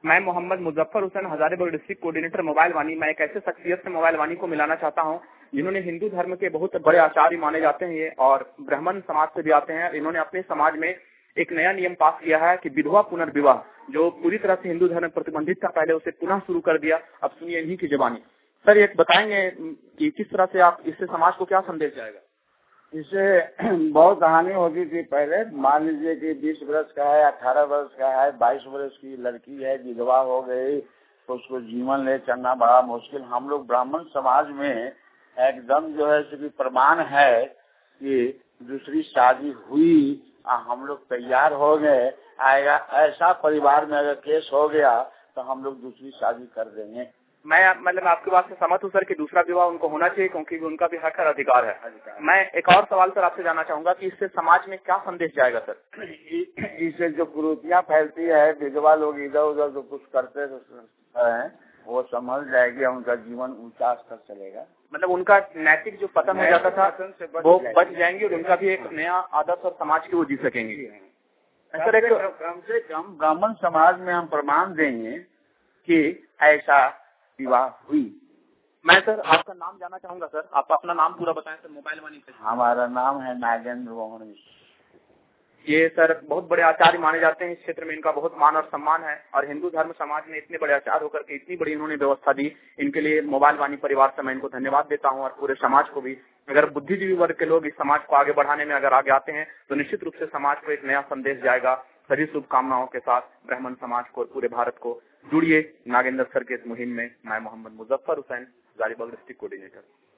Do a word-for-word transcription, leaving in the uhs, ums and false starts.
मैं Mohammad Muzaffar Hussain, Hazaribagh district coordinator mobile Vaani. मैं एक ऐसे शख्सियत से मोबाइल वाणी को मिलाना चाहता हूं जिन्होंने हिंदू धर्म के बहुत बड़े आचार्य माने जाते हैं ये, और ब्राह्मण समाज से भी आते हैं। इन्होंने अपने समाज में एक नया नियम पास किया है कि विधवा पुनर्विवाह, जो पूरी तरह से हिंदू धर्म प्रतिबंधित था पहले, उसे पुनः शुरू कर दिया। अब सुनिए इन्हीं की जुबानी। सर, एक बताएंगे कि किस तरह से आप इससे समाज को क्या संदेश जाएगा? इससे बहुत कहानी होती थी पहले। मान लीजिए कि बीस वर्ष का है, अठारह वर्ष का है, बाईस वर्ष की लड़की है, विधवा हो गई, तो उसको जीवन ले चलना बड़ा मुश्किल। हम लोग ब्राह्मण समाज में एकदम जो है कि प्रमाण है कि दूसरी शादी हुई, हम लोग तैयार हो गए, आएगा ऐसा परिवार में अगर केस हो गया तो हम लोग दूसरी शादी कर देंगे। मैं मतलब आपकी बात से सहमत हूँ सर कि दूसरा विवाह उनको होना चाहिए, क्योंकि उनका भी हक और अधिकार है। मैं एक और सवाल सर आपसे जानना चाहूंगा कि इससे समाज में क्या संदेश जाएगा सर? इससे जो कुरीतियाँ फैलती है, विधवा लोग इधर उधर जो कुछ करते हैं वो समझ जाएगी, उनका जीवन ऊंचा स्तर चलेगा। मतलब उनका नैतिक जो पतन हो जाता था वो बच जाएंगे और उनका भी एक नया आदर्श और समाज की वो जी सकेंगे। सर, एक कम से कम ब्राह्मण समाज में हम प्रमाण देंगे कि ऐसा विवाह हुई। मैं सर आपका नाम जानना चाहूंगा सर, आप अपना नाम पूरा बताएं सर, मोबाइल वाणी से। हमारा नाम है नागेंद्र मोहन। ये सर बहुत बड़े आचार्य माने जाते हैं इस क्षेत्र में, इनका बहुत मान और सम्मान है, और हिंदू धर्म समाज में इतने बड़े आचार्य होकर के इतनी बड़ी इन्होंने व्यवस्था दी, इनके लिए मोबाइल वाणी परिवार से मैं इनको धन्यवाद देता हूं, और पूरे समाज को भी। अगर बुद्धिजीवी वर्ग के लोग इस समाज को आगे बढ़ाने में अगर आगे आते हैं तो निश्चित रूप से समाज को एक नया संदेश जाएगा। सभी शुभकामनाओं के साथ ब्राह्मण समाज को और पूरे भारत को जुड़िए नागेंद्र सर के इस मुहिम में। मैं मोहम्मद मुजफ्फर हुसैन, हजारीबाग डिस्ट्रिक्ट कोऑर्डिनेटर।